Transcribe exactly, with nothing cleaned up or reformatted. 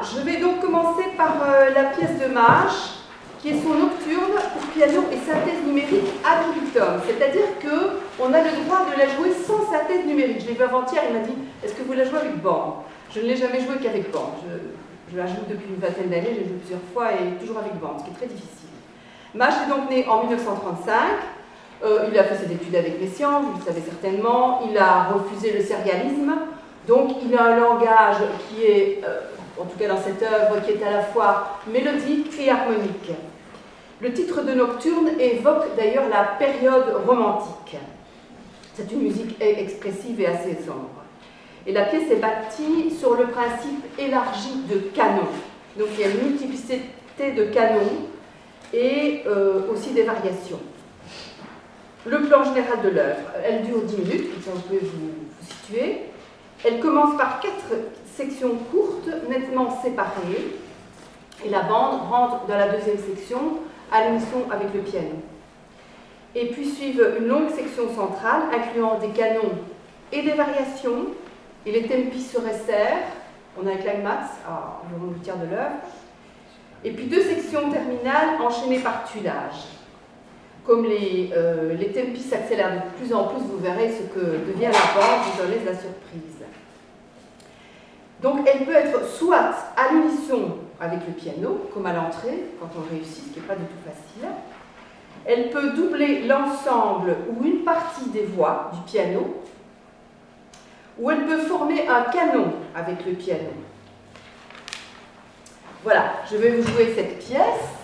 je vais donc commencer par euh, la pièce de Mach, qui est son nocturne pour piano et synthèse numérique ad libitum. C'est-à-dire qu'on a le droit de la jouer sans synthèse numérique. Je l'ai vu avant-hier, il m'a dit « Est-ce que vous la jouez avec bande ?» Je ne l'ai jamais jouée qu'avec bande. Je, je la joue depuis une vingtaine d'années, j'ai joué plusieurs fois et toujours avec bande, ce qui est très difficile. Mach est donc né en mille neuf cent trente-cinq. Euh, il a fait ses études avec Messiaen, vous le savez certainement. Il a refusé le sérialisme. Donc il a un langage qui est, euh, en tout cas dans cette œuvre, qui est à la fois mélodique et harmonique. Le titre de Nocturne évoque d'ailleurs la période romantique. C'est une musique expressive et assez sombre. Et la pièce est bâtie sur le principe élargi de canon. Donc il y a une multiplicité de canons et euh, aussi des variations. Le plan général de l'œuvre, elle dure dix minutes, comme ça vous pouvez vous, vous situer. Elle commence par quatre sections courtes, nettement séparées, et la bande rentre dans la deuxième section à l'unisson avec le piano. Et puis suivent une longue section centrale incluant des canons et des variations, et les tempi se resserrent. On a un climax à environ le tiers de l'œuvre. Et puis deux sections terminales enchaînées par tuilage. Comme les, euh, les tempi s'accélèrent de plus en plus, vous verrez ce que devient la bande, vous en laisse la surprise. Donc elle peut être soit à l'unisson avec le piano, comme à l'entrée, quand on réussit, ce qui n'est pas du tout facile. Elle peut doubler l'ensemble ou une partie des voix du piano, ou elle peut former un canon avec le piano. Voilà, je vais vous jouer cette pièce.